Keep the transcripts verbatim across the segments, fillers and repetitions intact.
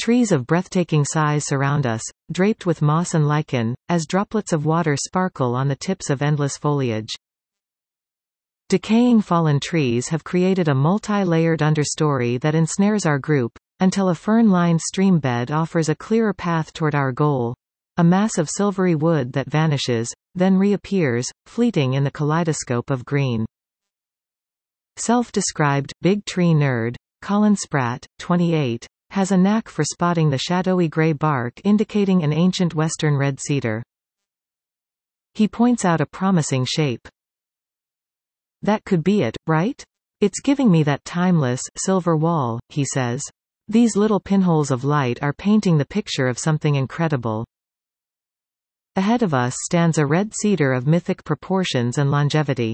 Trees of breathtaking size surround us, draped with moss and lichen, as droplets of water sparkle on the tips of endless foliage. Decaying fallen trees have created a multi-layered understory that ensnares our group, until a fern-lined stream bed offers a clearer path toward our goal, a mass of silvery wood that vanishes, then reappears, fleeting in the kaleidoscope of green. Self-described, big tree nerd, Colin Spratt, twenty-eight, has a knack for spotting the shadowy gray bark indicating an ancient western red cedar. He points out a promising shape. "That could be it, right? It's giving me that timeless, silver wall," he says. "These little pinholes of light are painting the picture of something incredible." Ahead of us stands a red cedar of mythic proportions and longevity.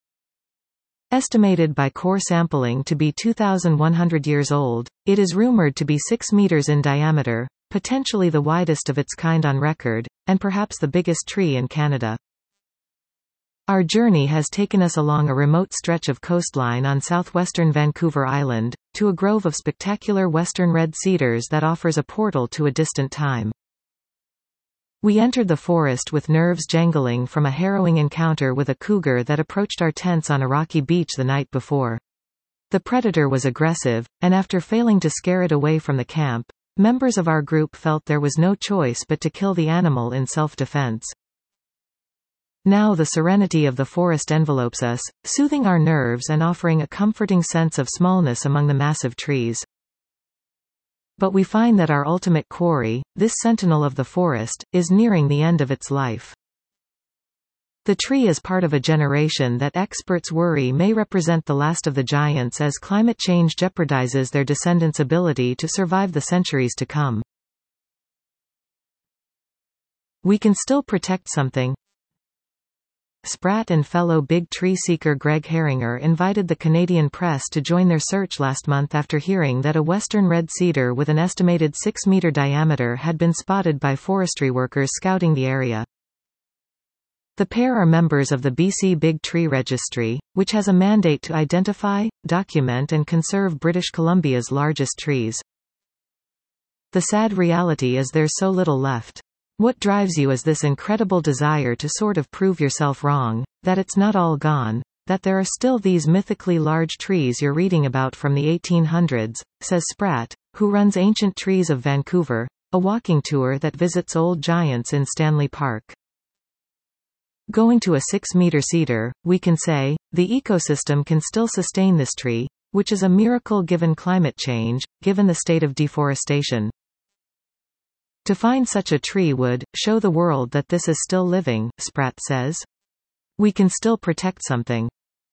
Estimated by core sampling to be two thousand one hundred years old, it is rumored to be six meters in diameter, potentially the widest of its kind on record, and perhaps the biggest tree in Canada. Our journey has taken us along a remote stretch of coastline on southwestern Vancouver Island, to a grove of spectacular western red cedars that offers a portal to a distant time. We entered the forest with nerves jangling from a harrowing encounter with a cougar that approached our tents on a rocky beach the night before. The predator was aggressive, and after failing to scare it away from the camp, members of our group felt there was no choice but to kill the animal in self-defense. Now the serenity of the forest envelopes us, soothing our nerves and offering a comforting sense of smallness among the massive trees. But we find that our ultimate quarry, this sentinel of the forest, is nearing the end of its life. The tree is part of a generation that experts worry may represent the last of the giants as climate change jeopardizes their descendants' ability to survive the centuries to come. We can still protect something. Spratt and fellow big tree seeker Greg Herringer invited the Canadian press to join their search last month after hearing that a western red cedar with an estimated six meter diameter had been spotted by forestry workers scouting the area. The pair are members of the B C Big Tree Registry, which has a mandate to identify, document and conserve British Columbia's largest trees. The sad reality is there's so little left. What drives you is this incredible desire to sort of prove yourself wrong, that it's not all gone, that there are still these mythically large trees you're reading about from the eighteen hundreds, says Spratt, who runs Ancient Trees of Vancouver, a walking tour that visits old giants in Stanley Park. Going to a six meter cedar, we can say, the ecosystem can still sustain this tree, which is a miracle given climate change, given the state of deforestation. To find such a tree would show the world that this is still living, Spratt says. We can still protect something.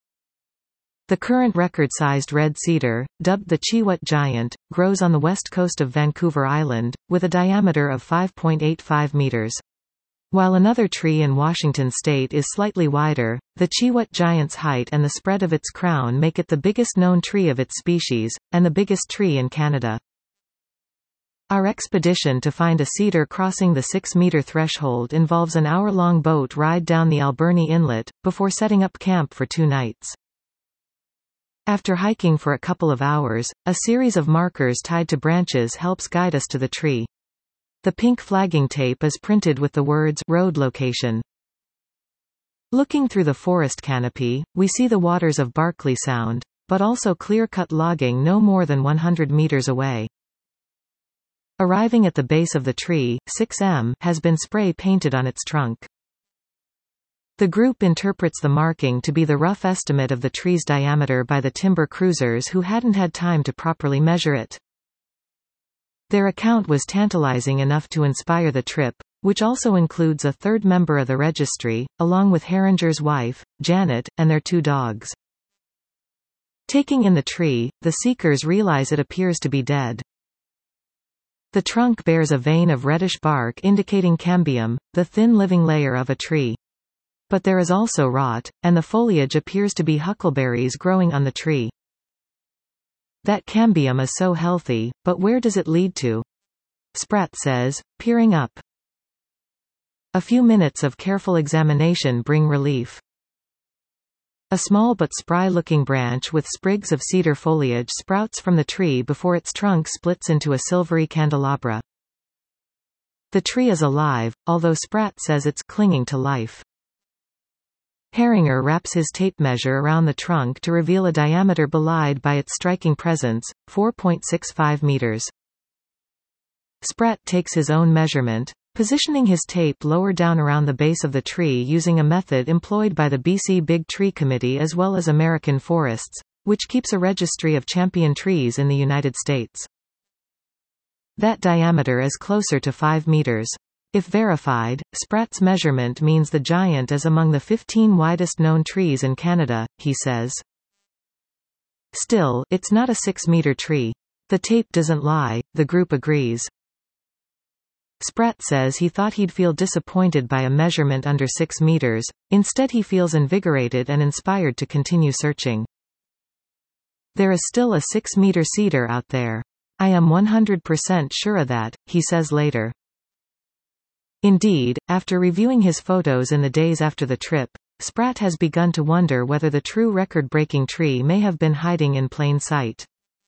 The current record-sized red cedar, dubbed the Chiwut Giant, grows on the west coast of Vancouver Island, with a diameter of five point eight five meters. While another tree in Washington state is slightly wider, the Chiwut Giant's height and the spread of its crown make it the biggest known tree of its species, and the biggest tree in Canada. Our expedition to find a cedar crossing the six meter threshold involves an hour-long boat ride down the Alberni Inlet, before setting up camp for two nights. After hiking for a couple of hours, a series of markers tied to branches helps guide us to the tree. The pink flagging tape is printed with the words "Road Location." Looking through the forest canopy, we see the waters of Barkley Sound, but also clear-cut logging no more than one hundred meters away. Arriving at the base of the tree, six M has been spray painted on its trunk. The group interprets the marking to be the rough estimate of the tree's diameter by the timber cruisers who hadn't had time to properly measure it. Their account was tantalizing enough to inspire the trip, which also includes a third member of the registry, along with Herringer's wife, Janet, and their two dogs. Taking in the tree, the seekers realize it appears to be dead. The trunk bears a vein of reddish bark indicating cambium, the thin living layer of a tree. But there is also rot, and the foliage appears to be huckleberries growing on the tree. That cambium is so healthy, but where does it lead to? Spratt says, peering up. A few minutes of careful examination bring relief. A small but spry-looking branch with sprigs of cedar foliage sprouts from the tree before its trunk splits into a silvery candelabra. The tree is alive, although Spratt says it's clinging to life. Heringer wraps his tape measure around the trunk to reveal a diameter belied by its striking presence, four point six five meters. Spratt takes his own measurement, positioning his tape lower down around the base of the tree using a method employed by the B C Big Tree Committee as well as American Forests, which keeps a registry of champion trees in the United States. That diameter is closer to five meters. If verified, Spratt's measurement means the giant is among the fifteen widest known trees in Canada, he says. Still, it's not a six-meter tree. The tape doesn't lie, the group agrees. Spratt says he thought he'd feel disappointed by a measurement under six meters, instead he feels invigorated and inspired to continue searching. There is still a six-meter cedar out there. I am one hundred percent sure of that, he says later. Indeed, after reviewing his photos in the days after the trip, Spratt has begun to wonder whether the true record-breaking tree may have been hiding in plain sight.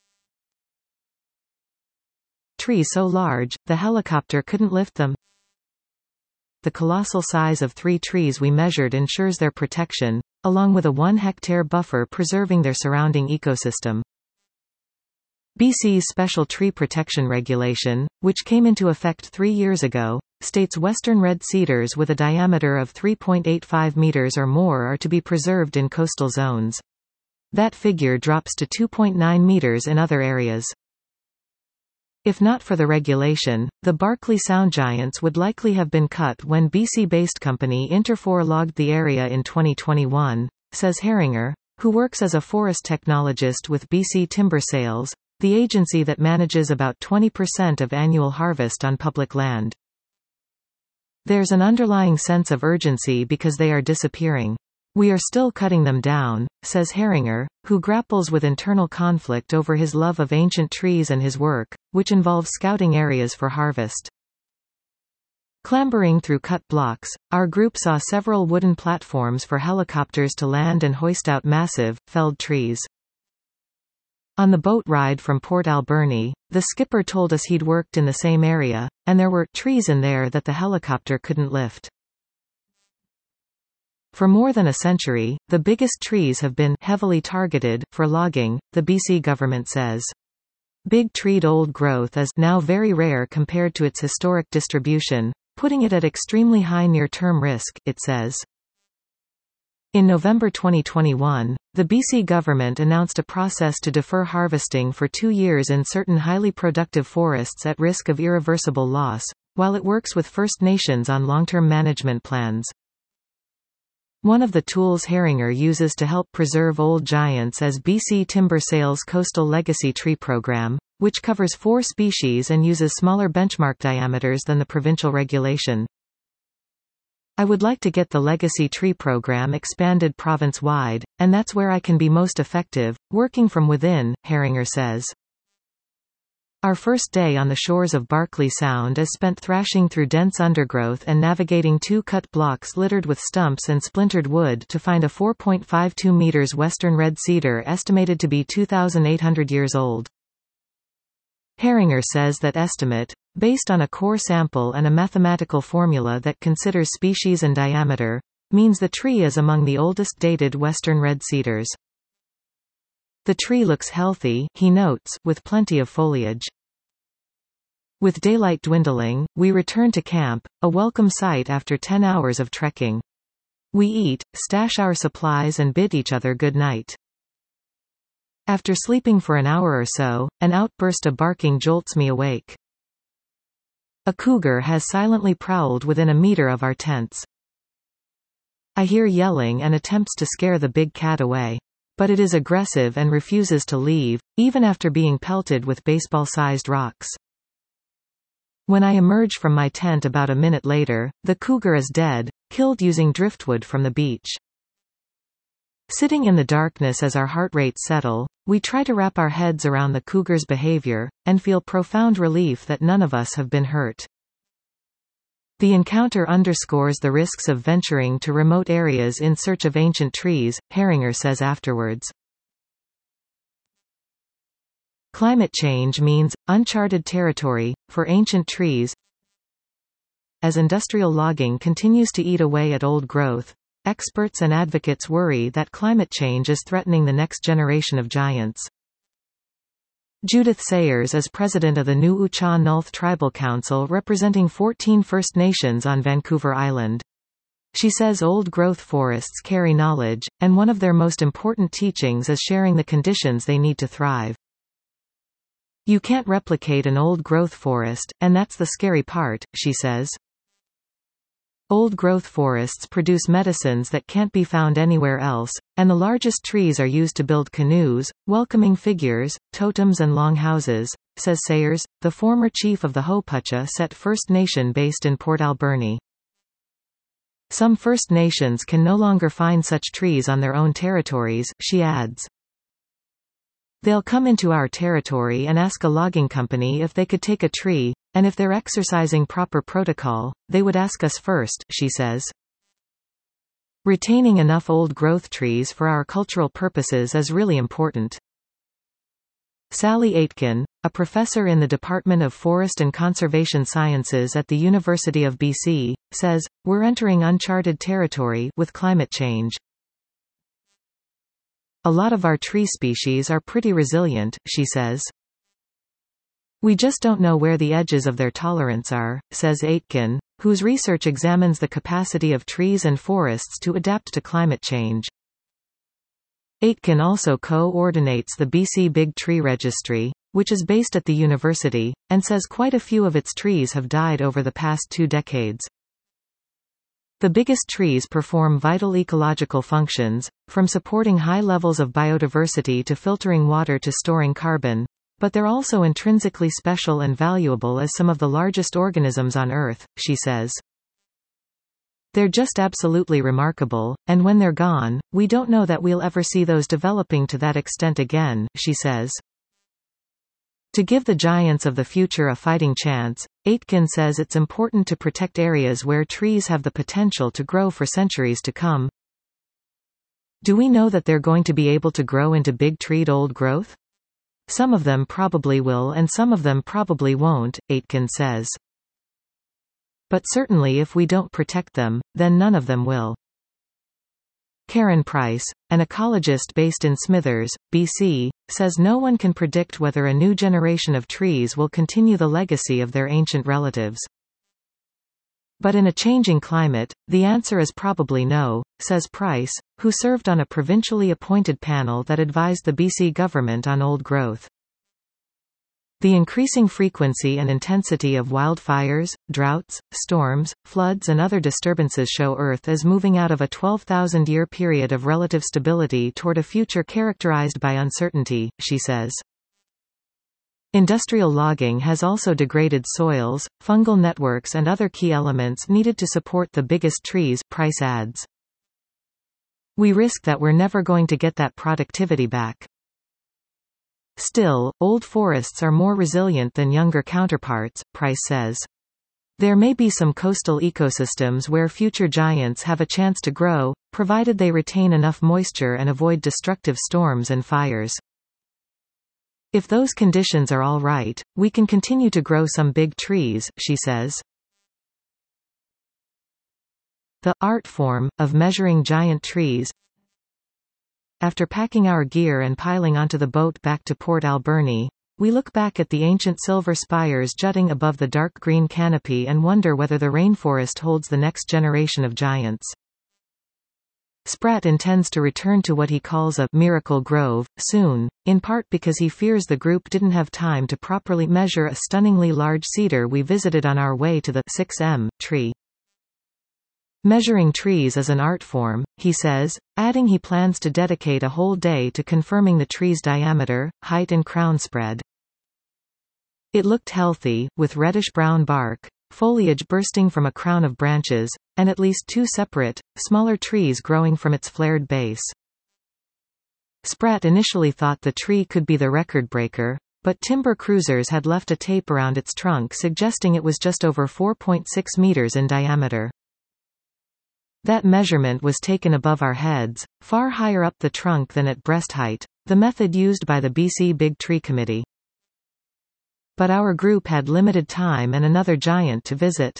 Tree so large, the helicopter couldn't lift them. The colossal size of three trees we measured ensures their protection, along with a one-hectare buffer preserving their surrounding ecosystem. B C's Special Tree Protection Regulation, which came into effect three years ago, states western red cedars with a diameter of three point eight five meters or more are to be preserved in coastal zones. That figure drops to two point nine meters in other areas. If not for the regulation, the Barkley Sound giants would likely have been cut when B C-based company Interfor logged the area in twenty twenty-one, says Heringer, who works as a forest technologist with B C Timber Sales, the agency that manages about twenty percent of annual harvest on public land. There's an underlying sense of urgency because they are disappearing. We are still cutting them down, says Heringer, who grapples with internal conflict over his love of ancient trees and his work, which involves scouting areas for harvest. Clambering through cut blocks, our group saw several wooden platforms for helicopters to land and hoist out massive, felled trees. On the boat ride from Port Alberni, the skipper told us he'd worked in the same area, and there were trees in there that the helicopter couldn't lift. For more than a century, the biggest trees have been heavily targeted for logging, the B C government says. Big-treed old growth is now very rare compared to its historic distribution, putting it at extremely high near-term risk, it says. In November twenty twenty-one, the B C government announced a process to defer harvesting for two years in certain highly productive forests at risk of irreversible loss, while it works with First Nations on long-term management plans. One of the tools Heringer uses to help preserve old giants is B C Timber Sales' Coastal Legacy Tree Program, which covers four species and uses smaller benchmark diameters than the provincial regulation. I would like to get the Legacy Tree Program expanded province-wide, and that's where I can be most effective, working from within, Heringer says. Our first day on the shores of Barkley Sound is spent thrashing through dense undergrowth and navigating two cut blocks littered with stumps and splintered wood to find a four point five two meters western red cedar estimated to be two thousand eight hundred years old. Heringer says that estimate, based on a core sample and a mathematical formula that considers species and diameter, means the tree is among the oldest dated western red cedars. The tree looks healthy, he notes, with plenty of foliage. With daylight dwindling, we return to camp, a welcome sight after ten hours of trekking. We eat, stash our supplies and bid each other good night. After sleeping for an hour or so, an outburst of barking jolts me awake. A cougar has silently prowled within a meter of our tents. I hear yelling and attempts to scare the big cat away. But it is aggressive and refuses to leave, even after being pelted with baseball-sized rocks. When I emerge from my tent about a minute later, the cougar is dead, killed using driftwood from the beach. Sitting in the darkness as our heart rates settle, we try to wrap our heads around the cougar's behavior, and feel profound relief that none of us have been hurt. The encounter underscores the risks of venturing to remote areas in search of ancient trees, Heringer says afterwards. Climate change means uncharted territory for ancient trees. As industrial logging continues to eat away at old growth, experts and advocates worry that climate change is threatening the next generation of giants. Judith Sayers is president of the New Ucha-Nulth Tribal Council representing fourteen First Nations on Vancouver Island. She says old-growth forests carry knowledge, and one of their most important teachings is sharing the conditions they need to thrive. You can't replicate an old-growth forest, and that's the scary part, she says. Old-growth forests produce medicines that can't be found anywhere else, and the largest trees are used to build canoes, welcoming figures, totems and longhouses, says Sayers, the former chief of the Ho-Putchah-Set First Nation based in Port Alberni. Some First Nations can no longer find such trees on their own territories, she adds. They'll come into our territory and ask a logging company if they could take a tree, and if they're exercising proper protocol, they would ask us first, she says. Retaining enough old-growth trees for our cultural purposes is really important. Sally Aitken, a professor in the Department of Forest and Conservation Sciences at the University of B C, says, "We're entering uncharted territory with climate change. A lot of our tree species are pretty resilient," she says. "We just don't know where the edges of their tolerance are," says Aitken, whose research examines the capacity of trees and forests to adapt to climate change. Aitken also co-ordinates the B C Big Tree Registry, which is based at the university, and says quite a few of its trees have died over the past two decades. The biggest trees perform vital ecological functions, from supporting high levels of biodiversity to filtering water to storing carbon, but they're also intrinsically special and valuable as some of the largest organisms on Earth, she says. They're just absolutely remarkable, and when they're gone, we don't know that we'll ever see those developing to that extent again, she says. To give the giants of the future a fighting chance, Aitken says it's important to protect areas where trees have the potential to grow for centuries to come. Do we know that they're going to be able to grow into big-treed old growth? Some of them probably will and some of them probably won't, Aitken says. But certainly if we don't protect them, then none of them will. Karen Price, an ecologist based in Smithers, B C, says no one can predict whether a new generation of trees will continue the legacy of their ancient relatives. But in a changing climate, the answer is probably no, says Price, who served on a provincially appointed panel that advised the B C government on old growth. The increasing frequency and intensity of wildfires, droughts, storms, floods and other disturbances show Earth is moving out of a twelve thousand year period of relative stability toward a future characterized by uncertainty, she says. Industrial logging has also degraded soils, fungal networks and other key elements needed to support the biggest trees, Price adds. We risk that we're never going to get that productivity back. Still, old forests are more resilient than younger counterparts, Price says. There may be some coastal ecosystems where future giants have a chance to grow, provided they retain enough moisture and avoid destructive storms and fires. If those conditions are all right, we can continue to grow some big trees, she says. The art form of measuring giant trees. After packing our gear and piling onto the boat back to Port Alberni, we look back at the ancient silver spires jutting above the dark green canopy and wonder whether the rainforest holds the next generation of giants. Spratt intends to return to what he calls a miracle grove soon, in part because he fears the group didn't have time to properly measure a stunningly large cedar we visited on our way to the six M tree. Measuring trees is an art form, he says, adding he plans to dedicate a whole day to confirming the tree's diameter, height and crown spread. It looked healthy, with reddish-brown bark, foliage bursting from a crown of branches, and at least two separate, smaller trees growing from its flared base. Spratt initially thought the tree could be the record breaker, but timber cruisers had left a tape around its trunk suggesting it was just over four point six meters in diameter. That measurement was taken above our heads, far higher up the trunk than at breast height, the method used by the B C Big Tree Committee. But our group had limited time and another giant to visit.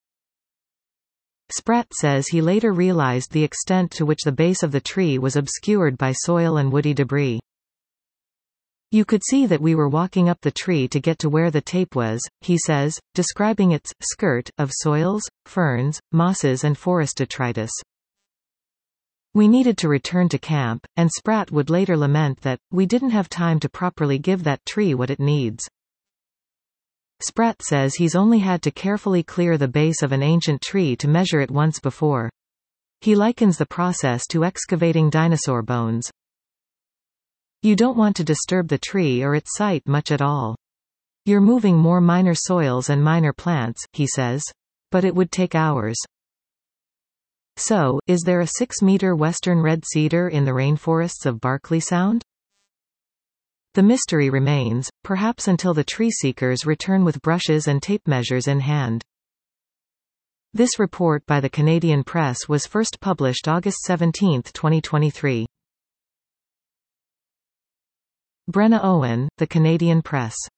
Spratt says he later realized the extent to which the base of the tree was obscured by soil and woody debris. You could see that we were walking up the tree to get to where the tape was, he says, describing its skirt of soils, ferns, mosses and forest detritus. We needed to return to camp, and Spratt would later lament that, we didn't have time to properly give that tree what it needs. Spratt says he's only had to carefully clear the base of an ancient tree to measure it once before. He likens the process to excavating dinosaur bones. You don't want to disturb the tree or its site much at all. You're moving more minor soils and minor plants, he says. But it would take hours. So, is there a six-meter western red cedar in the rainforests of Barkley Sound? The mystery remains, perhaps until the tree seekers return with brushes and tape measures in hand. This report by the Canadian Press was first published August seventeenth twenty twenty-three. Brenna Owen, The Canadian Press.